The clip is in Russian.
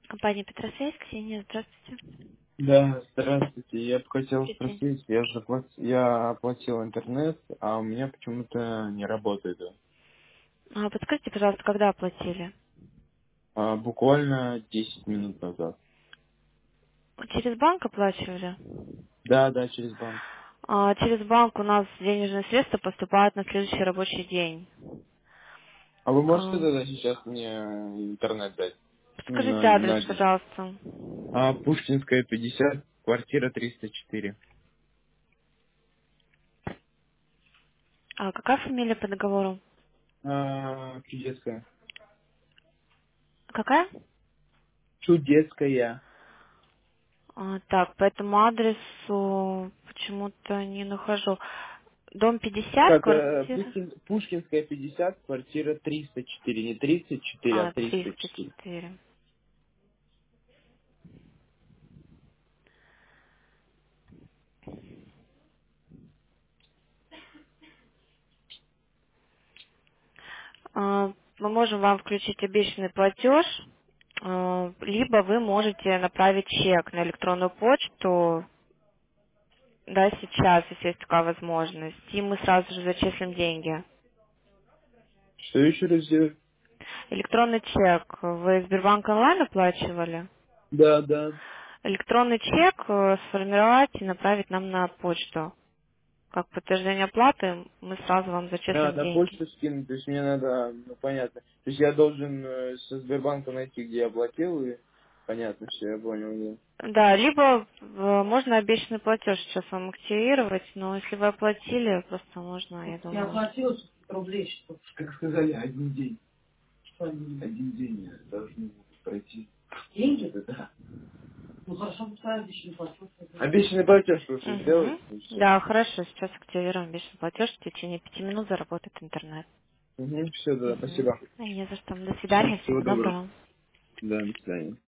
Компания Петросвязь, Ксения, здравствуйте. Да, здравствуйте. Я бы хотел Добрый день. спросить, я оплатил интернет, а у меня почему-то не работает. Подскажите, пожалуйста, когда оплатили? Буквально 10 минут назад. Через банк оплачивали? Да, да, через банк. Через банк у нас денежные средства поступают на следующий рабочий день. А вы можете А, тогда сейчас мне интернет дать? Ну, Подскажите адрес, на день. пожалуйста. Пушкинская, 50, квартира 304. Какая фамилия по договору? Чудесская. Какая? Чудесская. Так, по этому адресу почему-то не нахожу. Дом 50, Как, квартира... Пушкинская, 50, квартира 304. Не 34, а 304. 304. Мы можем вам включить обещанный платеж, либо вы можете направить чек на электронную почту, да, сейчас, если есть такая возможность, и мы сразу же зачислим деньги. Что еще раз сделать? Электронный чек вы Сбербанк онлайн оплачивали? Да, да. Электронный чек сформировать и направить нам на почту. Как подтверждение оплаты мы сразу вам зачислим На деньги. почту скинуть, то есть мне надо, ну понятно. То есть я должен со Сбербанка найти, где я оплатил, и понятно, все, я понял, Да, либо можно обещанный платеж сейчас вам активировать, но если вы оплатили, просто можно, я да. Я думаю. оплатила 600 рублей, что, как сказали, один день. Что один день должны будут пройти. Деньги? Да. Ну хорошо, пускай обещанный платеж. Обещанный платеж лучше сделать, Угу. и все. Да, хорошо, сейчас активируем обещанный платеж, в течение 5 минут заработает интернет. Угу, все, да, Угу. спасибо. Не за что. До Всем свидания, всего всего доброго. доброго. Да, до свидания.